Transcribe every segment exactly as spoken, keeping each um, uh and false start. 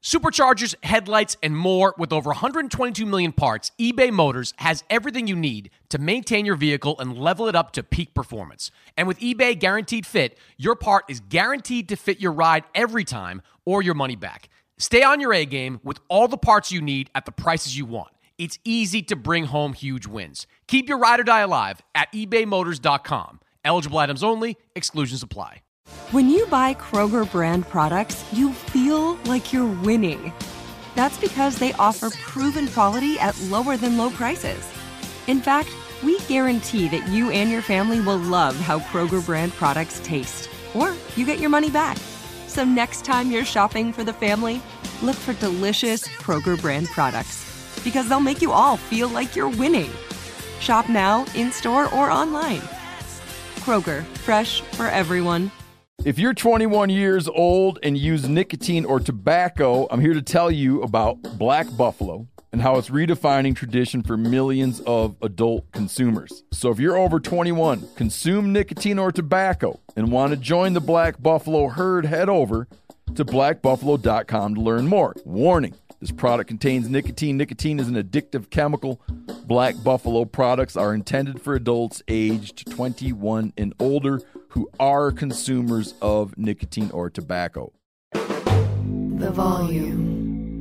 Superchargers, headlights, and more. With over one hundred twenty-two million parts, eBay Motors has everything you need to maintain your vehicle and level it up to peak performance. And with eBay Guaranteed Fit, your part is guaranteed to fit your ride every time or your money back. Stay on your A game with all the parts you need at the prices you want. It's easy to bring home huge wins. Keep your ride or die alive at ebay motors dot com. Eligible items only. Exclusions apply. When you buy Kroger brand products, you feel like you're winning. That's because they offer proven quality at lower than low prices. In fact, we guarantee that you and your family will love how Kroger brand products taste, or you get your money back. So next time you're shopping for the family, look for delicious Kroger brand products, because they'll make you all feel like you're winning. Shop now, in-store, or online. Kroger, fresh for everyone. If you're twenty-one years old and use nicotine or tobacco, I'm here to tell you about Black Buffalo and how it's redefining tradition for millions of adult consumers. So if you're over twenty-one, consume nicotine or tobacco, and want to join the Black Buffalo herd, head over to black buffalo dot com to learn more. Warning, this product contains nicotine. Nicotine is an addictive chemical. Black Buffalo products are intended for adults aged twenty-one and older who are consumers of nicotine or tobacco. The volume.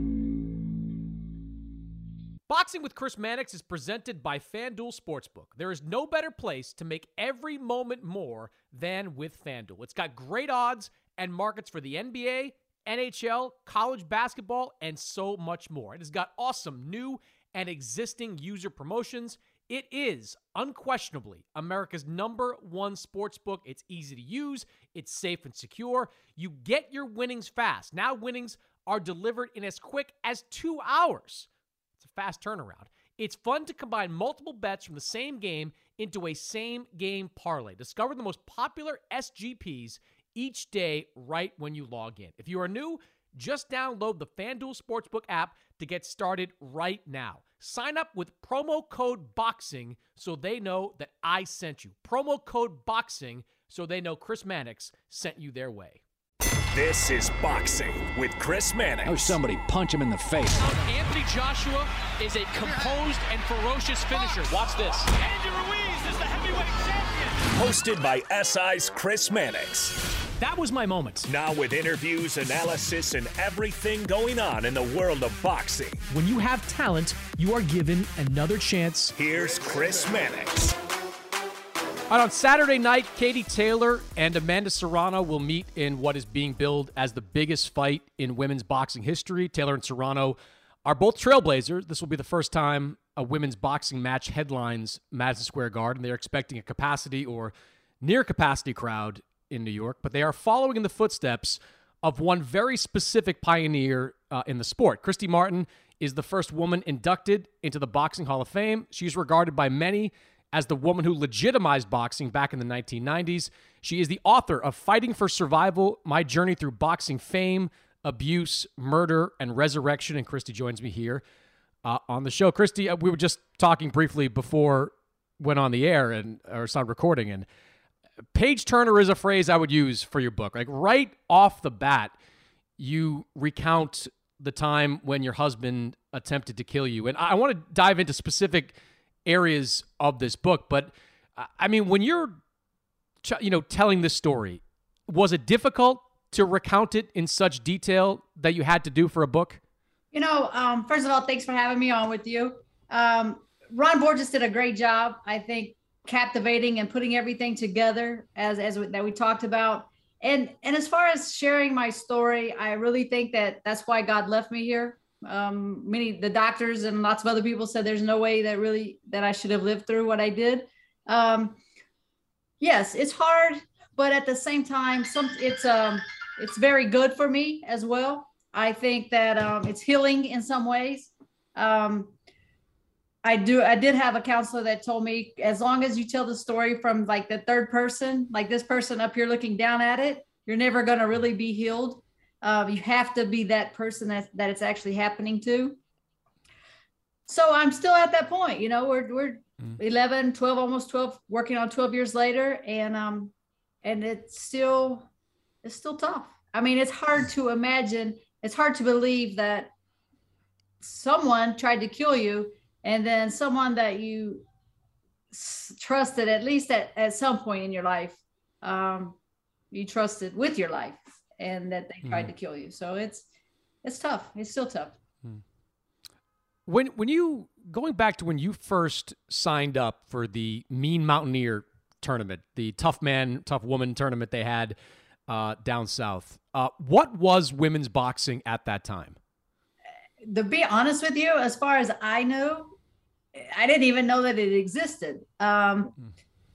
Boxing with Chris Mannix is presented by FanDuel Sportsbook. There is no better place to make every moment more than with FanDuel. It's got great odds and markets for the N B A, N H L, college basketball, and so much more. It has got awesome new and existing user promotions. It is unquestionably America's number one sportsbook. It's easy to use. It's safe and secure. You get your winnings fast. Now winnings are delivered in as quick as two hours. It's a fast turnaround. It's fun to combine multiple bets from the same game into a same-game parlay. Discover the most popular S G Ps each day right when you log in. If you are new, just download the FanDuel Sportsbook app to get started right now. Sign up with promo code BOXING so they know that I sent you. Promo code BOXING so they know Chris Mannix sent you their way. This is Boxing with Chris Mannix. Oh, somebody punch him in the face. Anthony Joshua is a composed and ferocious finisher. Watch this. Andy Ruiz is the heavyweight champion. Hosted by S I's Chris Mannix. That was my moment. Now with interviews, analysis, and everything going on in the world of boxing. When you have talent, you are given another chance. Here's Chris Mannix. All right, on Saturday night, Katie Taylor and Amanda Serrano will meet in what is being billed as the biggest fight in women's boxing history. Taylor and Serrano are both trailblazers. This will be the first time a women's boxing match headlines Madison Square Garden. They're expecting a capacity or near capacity crowd in New York, but they are following in the footsteps of one very specific pioneer uh, in the sport. Christy Martin is the first woman inducted into the Boxing Hall of Fame. She's regarded by many as the woman who legitimized boxing back in the nineteen nineties. She is the author of Fighting for Survival, My Journey Through Boxing Fame, Abuse, Murder, and Resurrection. And Christy joins me here uh, on the show. Christy, uh, we were just talking briefly before went on the air and or started recording, and page turner is a phrase I would use for your book. Like right off the bat, you recount the time when your husband attempted to kill you. And I want to dive into specific areas of this book, but I mean, when you're, you know, telling this story, was it difficult to recount it in such detail that you had to do for a book? You know, um, first of all, thanks for having me on with you. Um, Ron Borges did a great job, I think, captivating and putting everything together as as we, that we talked about. And and as far as sharing my story, I really think that that's why God left me here. Um, many the doctors and lots of other people said there's no way that really that I should have lived through what I did. Um, yes, it's hard, but at the same time, some it's um it's very good for me as well. I think that um, it's healing in some ways. Um, I do. I did have a counselor that told me, as long as you tell the story from like the third person, like this person up here looking down at it, you're never going to really be healed. Uh, you have to be that person that, that it's actually happening to. So I'm still at that point, you know, we're, we're mm. eleven, twelve, almost twelve, working on twelve years later. And, um, and it's still, it's still tough. I mean, it's hard to imagine it's hard to believe that someone tried to kill you, and then someone that you s- trusted, at least at, at some point in your life, um, you trusted with your life, and that they tried mm. to kill you. So it's, it's tough. It's still tough. Mm. When, when you, going back to when you first signed up for the Mean Mountaineer tournament, the Tough Man, Tough Woman tournament they had uh, down south, uh, what was women's boxing at that time? To be honest with you, as far as I knew, I didn't even know that it existed. Um, mm.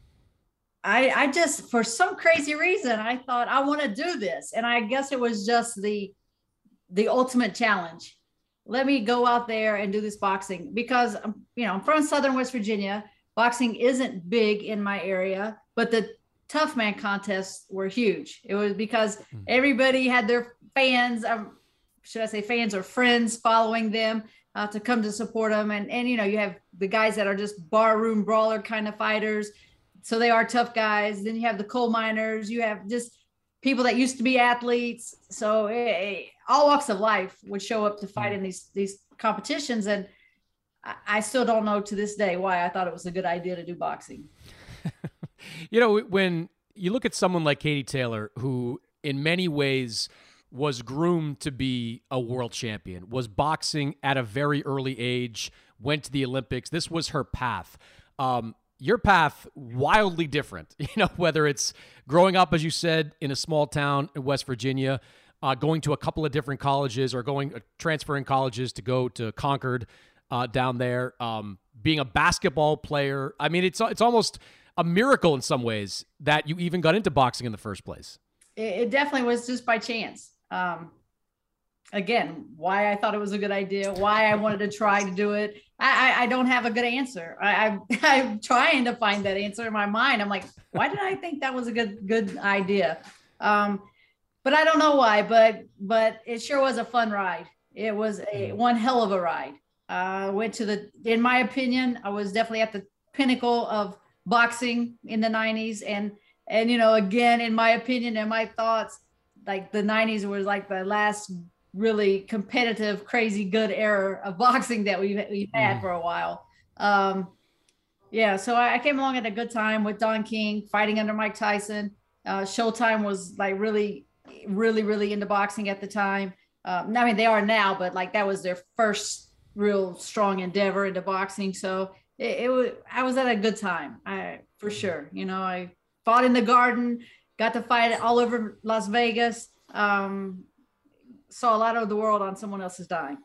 I, I just, for some crazy reason, I thought I want to do this. And I guess it was just the, the ultimate challenge. Let me go out there and do this boxing because, you know, I'm from Southern West Virginia. Boxing isn't big in my area, but the Tough Man contests were huge. It was because mm. everybody had their fans, um, should I say fans or friends following them uh, to come to support them. And, and, you know, you have the guys that are just barroom brawler kind of fighters. So they are tough guys. Then you have the coal miners. You have just people that used to be athletes. So it, it, all walks of life would show up to fight in these, these competitions. And I, I still don't know to this day why I thought it was a good idea to do boxing. You know, when you look at someone like Katie Taylor, who in many ways was groomed to be a world champion, was boxing at a very early age, went to the Olympics. This was her path. Um, your path, wildly different, you know, whether it's growing up, as you said, in a small town in West Virginia, uh, going to a couple of different colleges or going uh, transferring colleges to go to Concord uh, down there, um, being a basketball player. I mean, it's it's almost a miracle in some ways that you even got into boxing in the first place. It, it definitely was just by chance. Um, again, why I thought it was a good idea, why I wanted to try to do it. I, I, I don't have a good answer. I, I, I'm trying to find that answer in my mind. I'm like, why did I think that was a good, good idea? Um, but I don't know why, but, but it sure was a fun ride. It was a one hell of a ride. Uh, went to the, in my opinion, I was definitely at the pinnacle of boxing in the nineties. And, and, you know, again, in my opinion and my thoughts, like the nineties was like the last really competitive, crazy good era of boxing that we've, we've had mm. for a while. Um, yeah. So I, I came along at a good time with Don King fighting under Mike Tyson. Uh, Showtime was like really, really, really into boxing at the time. Um, I mean, they are now, but like that was their first real strong endeavor into boxing. So it, it was, I was at a good time, I, for sure. You know, I fought in the Garden, got to fight all over Las Vegas. Um, saw a lot of the world on someone else's dime.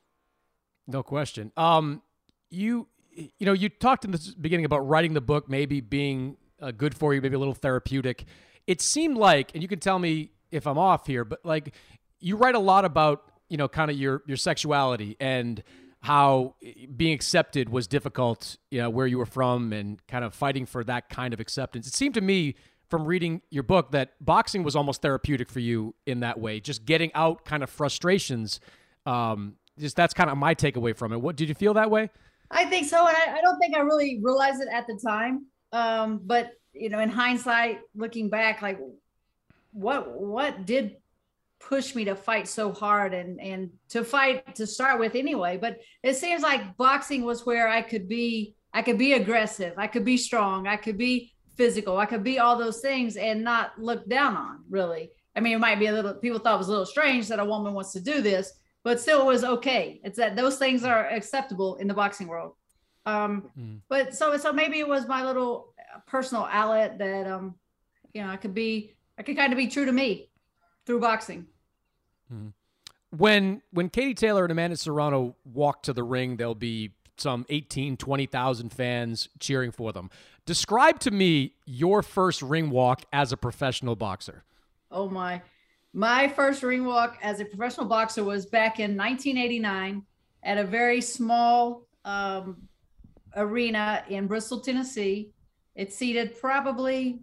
No question. Um, you, you know, you talked in the beginning about writing the book, maybe being uh, good for you, maybe a little therapeutic. It seemed like, and you can tell me if I'm off here, but like you write a lot about, you know, kind of your, your sexuality and how being accepted was difficult, you know, where you were from and kind of fighting for that kind of acceptance. It seemed to me from reading your book that boxing was almost therapeutic for you in that way, just getting out kind of frustrations. Um, just that's kind of my takeaway from it. What did you feel that way? I think so. And I, I don't think I really realized it at the time. Um, but you know, in hindsight, looking back, like what, what did push me to fight so hard and, and to fight to start with anyway. But it seems like boxing was where I could be, I could be aggressive. I could be strong. I could be physical. I could be all those things and not looked down on, really. I mean, it might be a little, people thought it was a little strange that a woman wants to do this, but still it was okay. It's that those things are acceptable in the boxing world. Um, mm. But so, so maybe it was my little personal outlet that, um, you know, I could be, I could kind of be true to me through boxing. Mm. When, when Katie Taylor and Amanda Serrano walk to the ring, there'll be some eighteen, twenty thousand fans cheering for them. Describe to me your first ring walk as a professional boxer. Oh my, my first ring walk as a professional boxer was back in nineteen eighty-nine at a very small um, arena in Bristol, Tennessee. It seated probably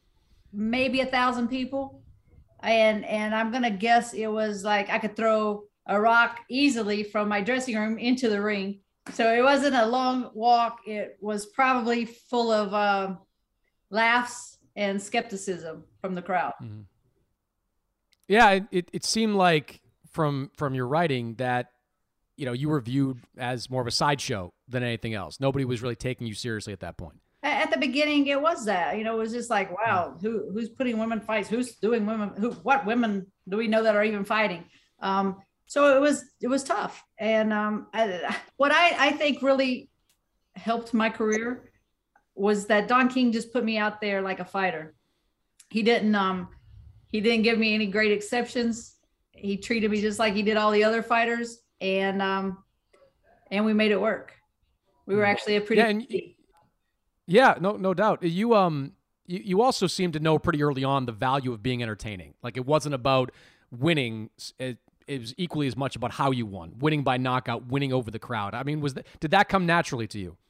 maybe a thousand people. And, and I'm going to guess it was like, I could throw a rock easily from my dressing room into the ring. So it wasn't a long walk. It was probably full of um, laughs and skepticism from the crowd. Mm-hmm. Yeah, it, it seemed like from from your writing that, you know, you were viewed as more of a sideshow than anything else. Nobody was really taking you seriously at that point. At the beginning, it was that, you know, it was just like, wow, who who's putting women fights? Who's doing women? Who, what women do we know that are even fighting? Um, so it was, it was tough. And um, I, what I, I think really helped my career was that Don King just put me out there like a fighter. He didn't, um, he didn't give me any great exceptions. He treated me just like he did all the other fighters. And, um, and we made it work. We were actually a pretty, yeah, and, yeah, no, no doubt. You, um, you, you also seemed to know pretty early on the value of being entertaining. Like, it wasn't about winning. It, it was equally as much about how you won, winning by knockout, winning over the crowd. I mean, was that, did that come naturally to you?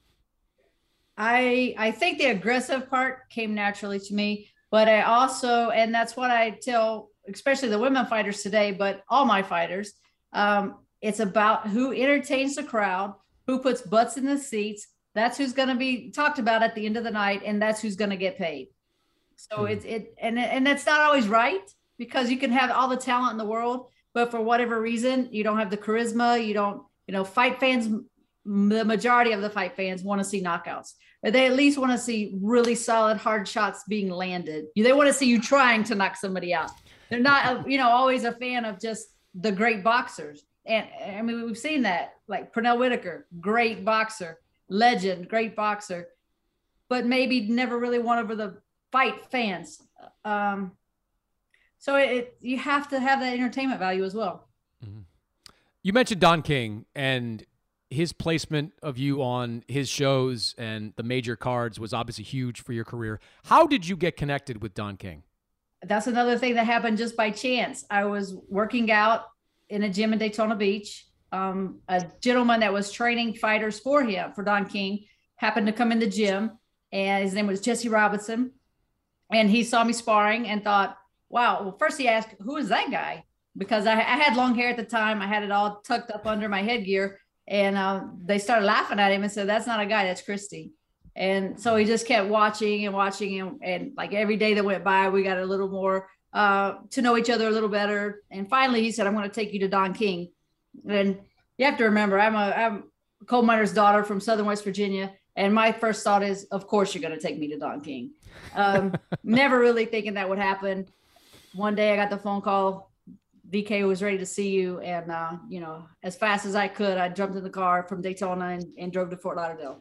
I, I think the aggressive part came naturally to me, but I also, and that's what I tell, especially the women fighters today, but all my fighters, um, it's about who entertains the crowd, who puts butts in the seats. That's who's going to be talked about at the end of the night, and that's who's going to get paid. So mm. it's it, and and that's not always right, because you can have all the talent in the world, but for whatever reason, you don't have the charisma. You don't, you know, fight fans. The majority of the fight fans want to see knockouts, or they at least want to see really solid, hard shots being landed. They want to see you trying to knock somebody out. They're not, you know, always a fan of just the great boxers. And I mean, we've seen that, like Pernell Whitaker, great boxer. Legend, great boxer, but maybe never really won over the fight fans. Um, so it, it you have to have that entertainment value as well. Mm-hmm. You mentioned Don King, and his placement of you on his shows and the major cards was obviously huge for your career. How did you get connected with Don King? That's another thing that happened just by chance. I was working out in a gym in Daytona Beach. Um, a gentleman that was training fighters for him, for Don King, happened to come in the gym, and his name was Jesse Robinson. And he saw me sparring and thought, wow, well, first he asked, who is that guy? Because I, I had long hair at the time. I had it all tucked up under my headgear. And uh, they started laughing at him and said, that's not a guy, that's Christy. And so he just kept watching and watching. And, and like every day that went by, we got a little more uh, to know each other a little better. And finally he said, I'm going to take you to Don King. And you have to remember, I'm a, I'm a coal miner's daughter from Southern West Virginia. And my first thought is, of course, you're going to take me to Don King. Um, never really thinking that would happen. One day I got the phone call, D K was ready to see you. And, uh, you know, as fast as I could, I jumped in the car from Daytona and, and drove to Fort Lauderdale.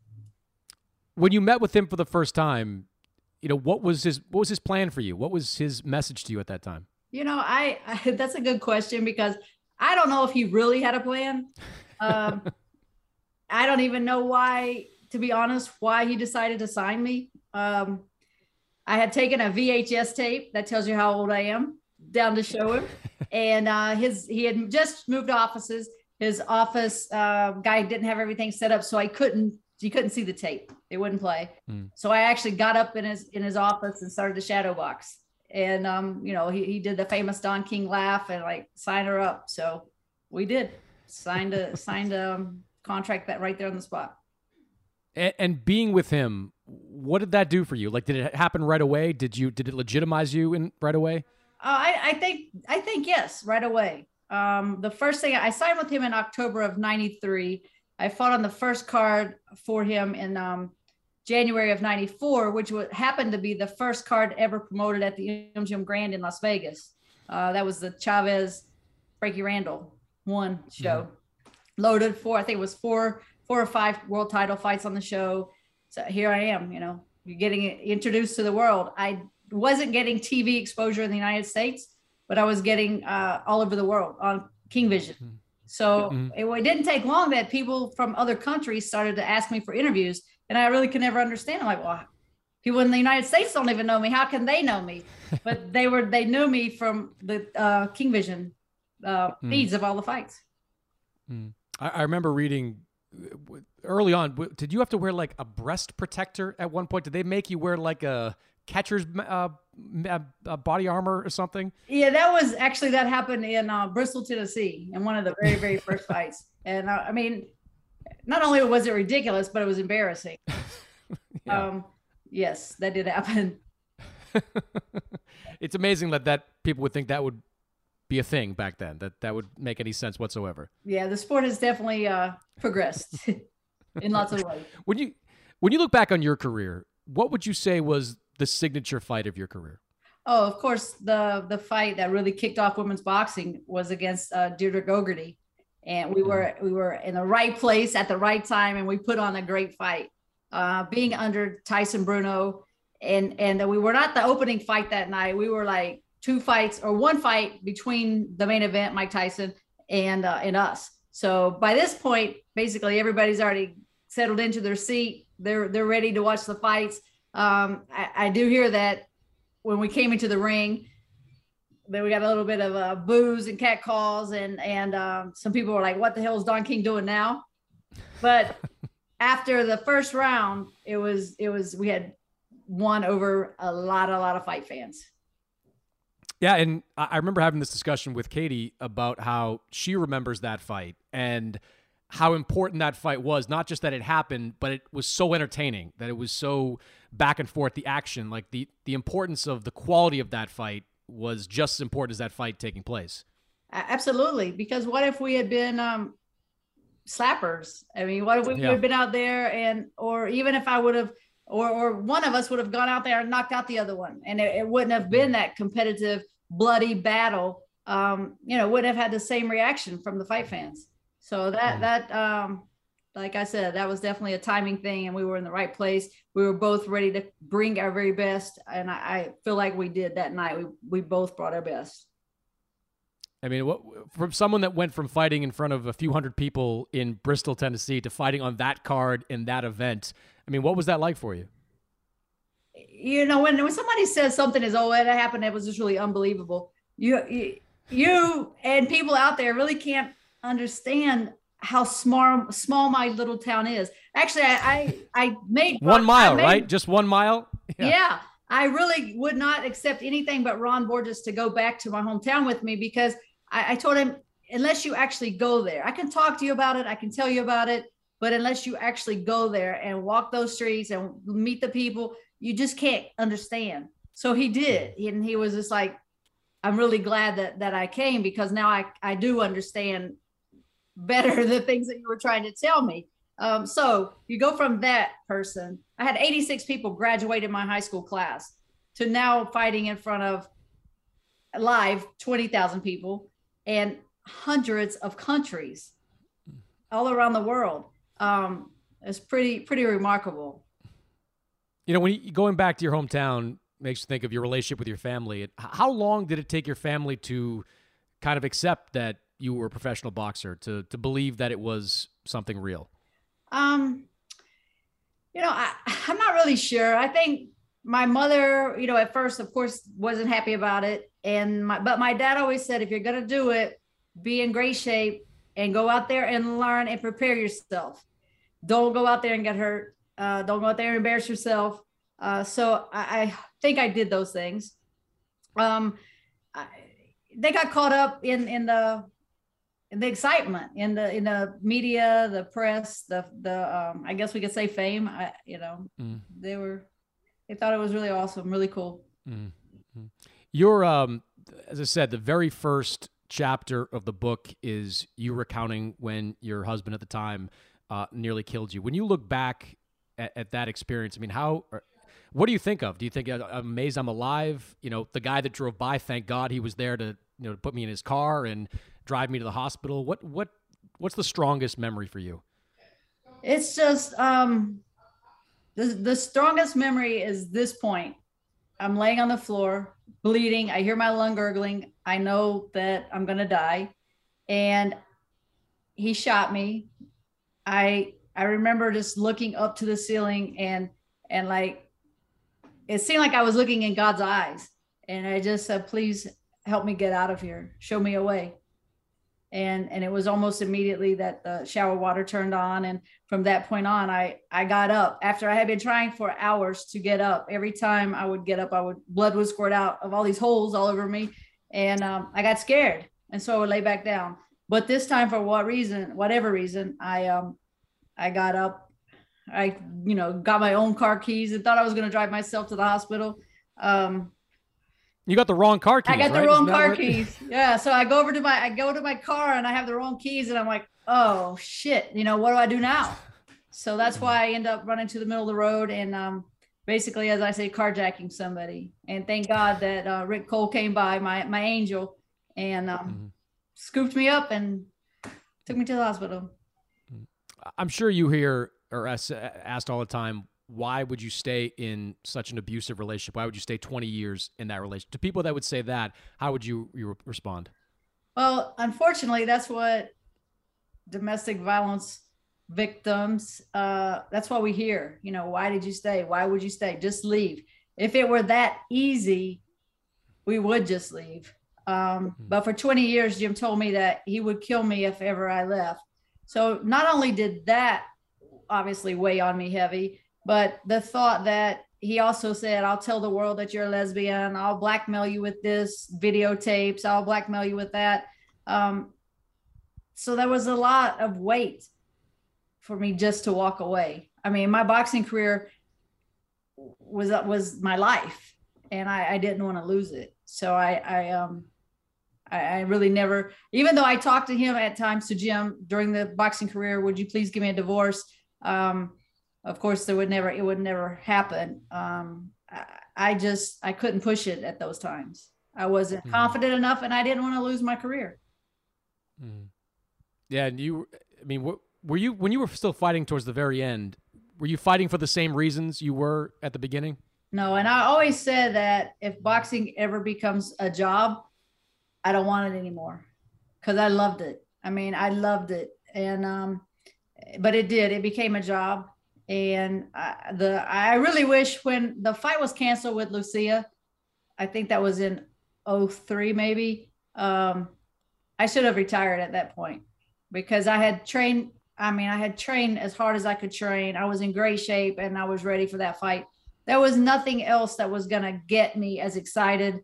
When you met with him for the first time, you know, what was his, what was his plan for you? What was his message to you at that time? You know, I, I that's a good question, because I don't know if he really had a plan. Um, I don't even know why, to be honest, why he decided to sign me. Um, I had taken a V H S tape that tells you how old I am down to show him. And uh, his he had just moved offices. His office uh, guy didn't have everything set up, so I couldn't, you couldn't see the tape. It wouldn't play. Mm. So I actually got up in his in his office and started to shadow box. And, um, you know, he, he did the famous Don King laugh and like sign her up. So we did signed a signed a um, contract that right there on the spot. And, and being with him, what did that do for you? Like, did it happen right away? Did you, did it legitimize you in right away? Uh, I, I think, I think, yes, right away. Um, the first thing I signed with him in October of ninety-three, I fought on the first card for him in, um, January of ninety-four, which would happened to be the first card ever promoted at the M G M Grand in Las Vegas. Uh, that was the Chavez Frankie Randall one show. Mm-hmm. Loaded four, I think it was four, four or five world title fights on the show. So here I am, you know, you're getting introduced to the world. I wasn't getting T V exposure in the United States, but I was getting uh, all over the world on King Vision. Mm-hmm. So mm-hmm. it, it didn't take long that people from other countries started to ask me for interviews. And I really could never understand. I'm like, well, people in the United States don't even know me. How can they know me? But they were, they knew me from the uh, King Vision uh, mm. feeds of all the fights. Mm. I, I remember reading early on, did you have to wear like a breast protector at one point? Did they make you wear like a catcher's uh, uh, body armor or something? Yeah, that was actually, that happened in uh, Bristol, Tennessee in one of the very, very first fights. And uh, I mean, not only was it ridiculous, but it was embarrassing. yeah. Um, yes, that did happen. It's amazing that, that people would think that would be a thing back then, that that would make any sense whatsoever. Yeah, the sport has definitely uh, progressed in lots of ways. When you when you look back on your career, what would you say was the signature fight of your career? Oh, of course, the the fight that really kicked off women's boxing was against uh, Deirdre Gogarty, and we were we were in the right place at the right time, and we put on a great fight. Uh, being under Tyson Bruno, and and we were not the opening fight that night. We were like two fights or one fight between the main event, Mike Tyson, and uh, and us. So by this point, basically everybody's already settled into their seat. They're they're ready to watch the fights. Um, I, I do hear that when we came into the ring, then we got a little bit of uh, boos and cat calls, and and um, some people were like, "What the hell is Don King doing now?" But after the first round, it was it was we had won over a lot a lot of fight fans. Yeah, and I remember having this discussion with Katie about how she remembers that fight and how important that fight was. Not just that it happened, but it was so entertaining, that it was so back and forth, the action, like the the importance of the quality of that fight was just as important as that fight taking place. Absolutely, because what if we had been um, slappers? I mean, what if we yeah. would have been out there, and or even if I would have, or or one of us would have gone out there and knocked out the other one, and it, it wouldn't have been that competitive, bloody battle. Um, you know, wouldn't have had the same reaction from the fight fans. So that that um, like I said, that was definitely a timing thing, and we were in the right place. We were both ready to bring our very best, and I, I feel like we did that night. We we both brought our best. I mean, what, from someone that went from fighting in front of a few hundred people in Bristol, Tennessee, to fighting on that card in that event, I mean, what was that like for you? You know, when when somebody says something is, oh, it happened, it was just really unbelievable. You you, you and people out there really can't understand how small small my little town is. Actually, I I, I made one mile, made, right? Just one mile. Yeah. yeah, I really would not accept anything but Ron Borges to go back to my hometown with me, because I, I told him, unless you actually go there, I can talk to you about it, I can tell you about it, but unless you actually go there and walk those streets and meet the people, you just can't understand. So he did, and he was just like, I'm really glad that that I came, because now I I do understand better the things that you were trying to tell me. Um, so you go from that person, I had eighty-six people graduate in my high school class, to now fighting in front of live twenty thousand people and hundreds of countries all around the world. Um, it's pretty, pretty remarkable. You know, when you, going back to your hometown makes you think of your relationship with your family. How long did it take your family to kind of accept that you were a professional boxer, to to believe that it was something real? Um, you know, I, I'm not really sure. I think my mother, you know, at first, of course, wasn't happy about it. And my, but my dad always said, if you're going to do it, be in great shape and go out there and learn and prepare yourself. Don't go out there and get hurt. Uh, don't go out there and embarrass yourself. Uh, so I, I think I did those things. Um, I, they got caught up in, in the, in the excitement, in the, in the media, the press, the, the, um, I guess we could say fame. I, you know, mm. they were, they thought it was really awesome, really cool. Mm-hmm. Your, um, as I said, the very first chapter of the book is you recounting when your husband at the time uh, nearly killed you. When you look back at, at that experience, I mean, how, what do you think of? Do you think, I'm amazed I'm alive? You know, the guy that drove by, thank God he was there to, you know, to put me in his car and drive me to the hospital. What, what, what's the strongest memory for you? It's just, um, the, the strongest memory is this point. I'm laying on the floor, bleeding. I hear my lung gurgling. I know that I'm going to die. And he shot me. I, I remember just looking up to the ceiling and, and like, it seemed like I was looking in God's eyes. And I just said, please help me get out of here. Show me a way. And, and it was almost immediately that the shower water turned on. And from that point on, I, I got up after I had been trying for hours to get up. Every time I would get up, I would, blood would squirt out of all these holes all over me. And um, I got scared. And so I would lay back down. But this time, for what reason, whatever reason, I, um, I got up, I, you know, got my own car keys and thought I was going to drive myself to the hospital. Um, You got the wrong car keys. I got the right? wrong Isn't that car what- keys. Yeah. So I go over to my, I go to my car and I have the wrong keys and I'm like, oh shit, you know, what do I do now? So that's why I end up running to the middle of the road and um, basically, as I say, carjacking somebody. And thank God that uh, Rick Cole came by, my, my angel, and um, Mm-hmm. scooped me up and took me to the hospital. I'm sure you hear or ask, asked all the time, why would you stay in such an abusive relationship? Why would you stay twenty years in that relationship? To people that would say that, how would you, you respond? Well, unfortunately, that's what domestic violence victims, uh, that's what we hear. You know, why did you stay? Why would you stay? Just leave. If it were that easy, we would just leave. Um, but for twenty years, Jim told me that he would kill me if ever I left. So not only did that obviously weigh on me heavy, but the thought that he also said, I'll tell the world that you're a lesbian. I'll blackmail you with this videotapes. I'll blackmail you with that. Um, so there was a lot of weight for me just to walk away. I mean, my boxing career was, was my life, and I, I didn't want to lose it. So I, I, um, I, I really never, even though I talked to him at times, to Jim during the boxing career, would you please give me a divorce? Um, of course there would never, it would never happen. Um, I, I just, I couldn't push it at those times. I wasn't mm-hmm. confident enough, and I didn't want to lose my career. Mm-hmm. Yeah. And you, I mean, what, were you, when you were still fighting towards the very end, were you fighting for the same reasons you were at the beginning? No. And I always said that if boxing ever becomes a job, I don't want it anymore, because I loved it. I mean, I loved it. And, um, but it did, it became a job. And I, the, I really wish when the fight was canceled with Lucia, I think that was in oh three, maybe, um, I should have retired at that point, because I had trained. I mean, I had trained as hard as I could train. I was in great shape and I was ready for that fight. There was nothing else that was going to get me as excited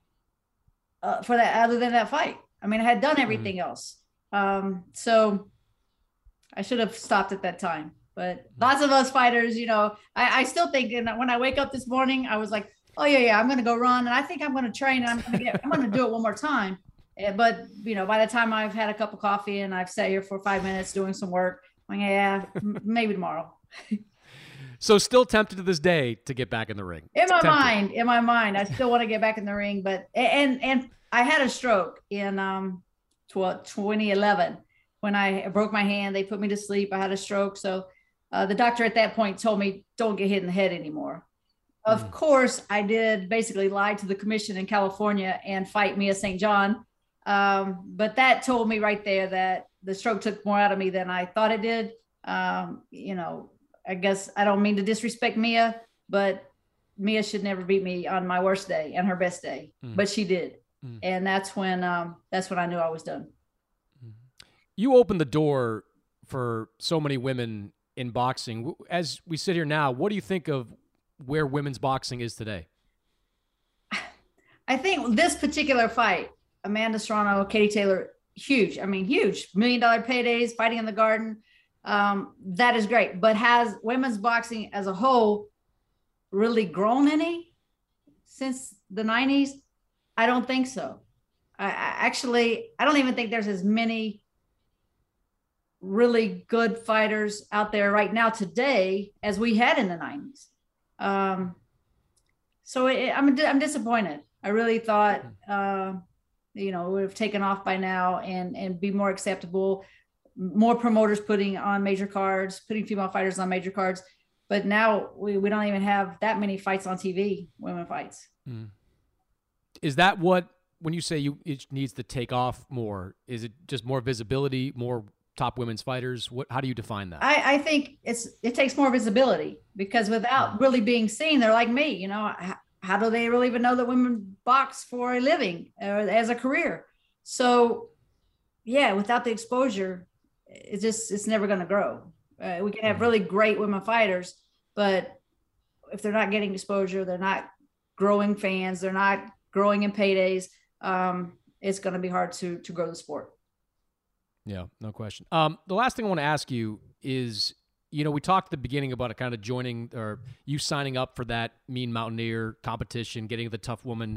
uh, for that, other than that fight. I mean, I had done everything mm-hmm. else. Um, so I should have stopped at that time, but lots of us fighters, you know, I, I still think, and when I wake up this morning, I was like, oh yeah, yeah, I'm going to go run. And I think I'm going to train and I'm going to get, I'm going to do it one more time. But, you know, by the time I've had a cup of coffee and I've sat here for five minutes doing some work, I'm like, yeah, maybe tomorrow. So still tempted to this day to get back in the ring. In my tempted. mind, in my mind, I still want to get back in the ring. But, and, and I had a stroke in um, twenty eleven when I broke my hand. They put me to sleep. I had a stroke. So uh, the doctor at that point told me, don't get hit in the head anymore. Of mm. course, I did basically lie to the commission in California and fight Mia Saint John. Um, but that told me right there that the stroke took more out of me than I thought it did. Um, you know, I guess I don't mean to disrespect Mia, but Mia should never beat me on my worst day and her best day, mm. but she did. Mm. And that's when, um, that's when I knew I was done. You opened the door for so many women in boxing. As we sit here now, what do you think of where women's boxing is today? I think this particular fight, Amanda Serrano, Katie Taylor, huge. I mean, huge. Million dollar paydays, fighting in the Garden. Um, that is great. But has women's boxing as a whole really grown any since the nineties? I don't think so. I, I actually, I don't even think there's as many really good fighters out there right now today as we had in the nineties. Um, so it, I'm, I'm disappointed. I really thought, uh, you know, would have taken off by now and, and be more acceptable, more promoters putting on major cards, putting female fighters on major cards. But now we, we don't even have that many fights on T V, women fights. Mm. Is that what, when you say you it needs to take off more, is it just more visibility, more top women's fighters? What, how do you define that? I, I think it's, it takes more visibility, because without mm. really being seen, they're like me, you know, how do they really even know that women box for a living or as a career? So yeah, without the exposure, it's just, it's never going to grow. Uh, we can have really great women fighters, but if they're not getting exposure, they're not growing fans, they're not growing in paydays, um, it's going to be hard to, to grow the sport. Yeah, no question. Um, the last thing I want to ask you is, you know, we talked at the beginning about a kind of joining or you signing up for that Mean Mountaineer competition, getting the Tough Woman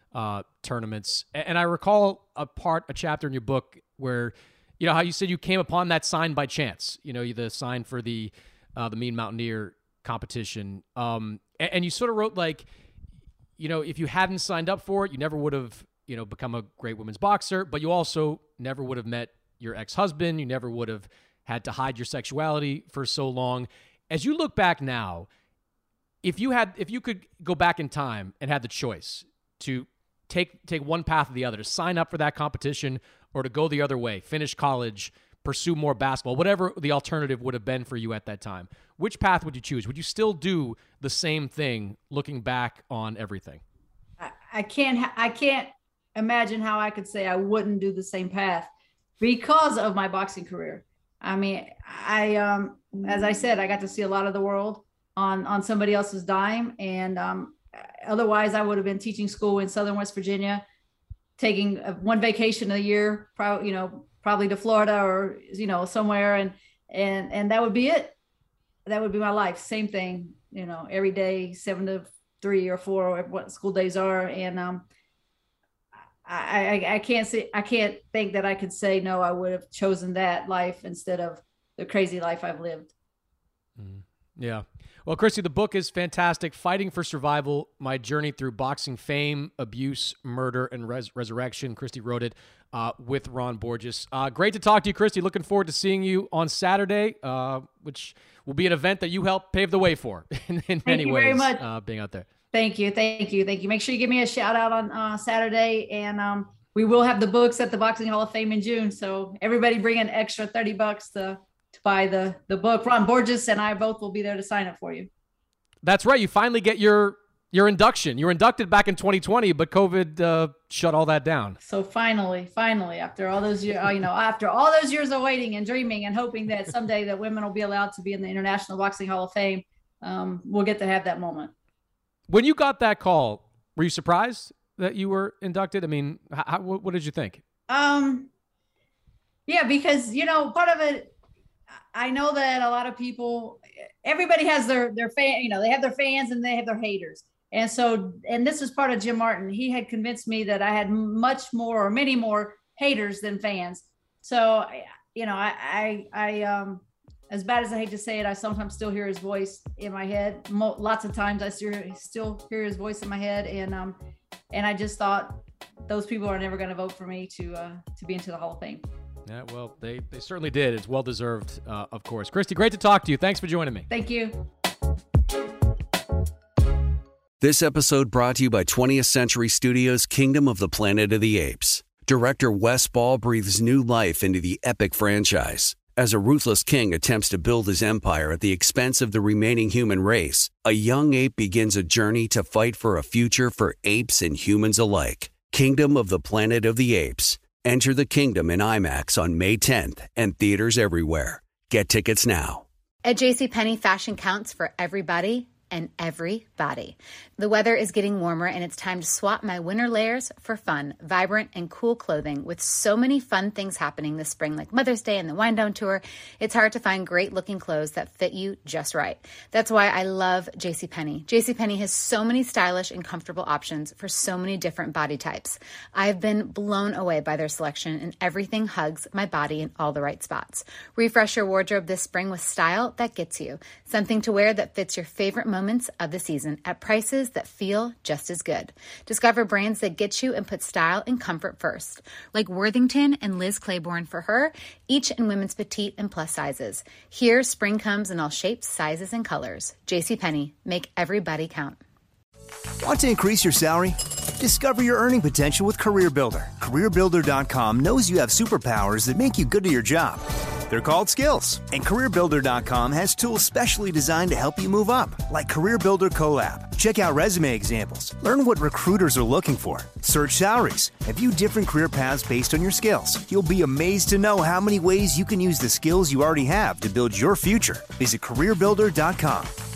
uh, tournaments. And I recall a part, a chapter in your book where, you know, how you said you came upon that sign by chance, you know, the sign for the, uh, the Mean Mountaineer competition. Um, and, and you sort of wrote like, you know, if you hadn't signed up for it, you never would have, you know, become a great women's boxer, but you also never would have met your ex-husband. You never would have had to hide your sexuality for so long. As you look back now, if you had, if you could go back in time and had the choice to take, take one path or the other, to sign up for that competition or to go the other way, finish college, pursue more basketball, whatever the alternative would have been for you at that time, which path would you choose? Would you still do the same thing looking back on everything? I, I can't, I can't imagine how I could say I wouldn't do the same path because of my boxing career. I mean, I, um, as I said, I got to see a lot of the world on, on somebody else's dime. And um, otherwise I would have been teaching school in Southern West Virginia, taking one vacation a year, probably, you know, probably to Florida or, you know, somewhere. And, and, and that would be it. That would be my life. Same thing, you know, every day, seven to three or four, or what school days are. And um, I, I, I can't say, I can't think that I could say, no, I would have chosen that life instead of the crazy life I've lived. Mm, yeah. Well, Christy, the book is fantastic. Fighting for Survival, My Journey Through Boxing Fame, Abuse, Murder, and Res- Resurrection. Christy wrote it uh, with Ron Borges. Uh, great to talk to you, Christy. Looking forward to seeing you on Saturday, uh, which will be an event that you helped pave the way for in, in many you ways, very much. Uh, being out there. Thank you. Thank you. Thank you. Make sure you give me a shout out on uh, Saturday. And um, we will have the books at the Boxing Hall of Fame in June. So everybody bring an extra thirty bucks to, to buy the, the book. Ron Borges and I both will be there to sign it for you. That's right. You finally get your your induction. You were inducted back in twenty twenty, but COVID uh, shut all that down. So finally, finally, after all those years, you know, after all those years of waiting and dreaming and hoping that someday that women will be allowed to be in the International Boxing Hall of Fame, um, we'll get to have that moment. When you got that call, were you surprised that you were inducted? I mean, how, what did you think? Um, yeah, because, you know, part of it, I know that a lot of people, everybody has their, their fan, you know, they have their fans and they have their haters. And so, and this is part of Jim Martin. He had convinced me that I had much more or many more haters than fans. So, you know, I, I, I, um, as bad as I hate to say it, I sometimes still hear his voice in my head. Mo- lots of times I still, still hear his voice in my head. And, um, and I just thought those people are never going to vote for me to, uh, to be into the Hall of Fame. Yeah, well, they, they certainly did. It's well-deserved, uh, of course. Christy, great to talk to you. Thanks for joining me. Thank you. This episode brought to you by twentieth Century Studios' Kingdom of the Planet of the Apes. Director Wes Ball breathes new life into the epic franchise. As a ruthless king attempts to build his empire at the expense of the remaining human race, a young ape begins a journey to fight for a future for apes and humans alike. Kingdom of the Planet of the Apes. Enter the kingdom in IMAX on May tenth and theaters everywhere. Get tickets now. At JCPenney, fashion counts for everybody and everybody. The weather is getting warmer and it's time to swap my winter layers for fun, vibrant, and cool clothing. With so many fun things happening this spring, like Mother's Day and the Wind Down Tour, it's hard to find great looking clothes that fit you just right. That's why I love JCPenney. JCPenney has so many stylish and comfortable options for so many different body types. I've been blown away by their selection, and everything hugs my body in all the right spots. Refresh your wardrobe this spring with style that gets you. Something to wear that fits your favorite moments of the season at prices that feel just as good. Discover brands that get you and put style and comfort first, like Worthington and Liz Claiborne for her, each in women's petite and plus sizes. Here, spring comes in all shapes, sizes, and colors. JCPenney, make everybody count. Want to increase your salary? Discover your earning potential with CareerBuilder. CareerBuilder dot com knows you have superpowers that make you good at your job. They're called skills. And CareerBuilder dot com has tools specially designed to help you move up, like Career Builder Collab. Check out resume examples. Learn what recruiters are looking for. Search salaries. And view different career paths based on your skills. You'll be amazed to know how many ways you can use the skills you already have to build your future. Visit CareerBuilder dot com.